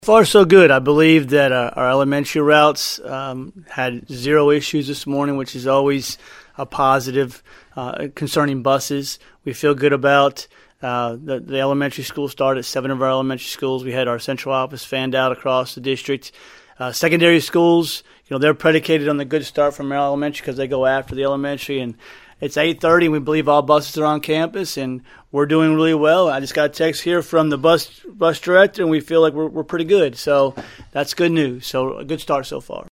Far so good. I believe that our elementary routes had zero issues this morning, which is always a positive. Concerning buses, we feel good about the elementary school start at 7 of our elementary schools. We had our central office fanned out across the district. Secondary schools, they're predicated on the good start from our elementary because they go after the elementary, and it's 8:30, and we believe all buses are on campus, and we're doing really well. I just got a text here from the bus director, and we feel like we're pretty good. So that's good news. So a good start so far.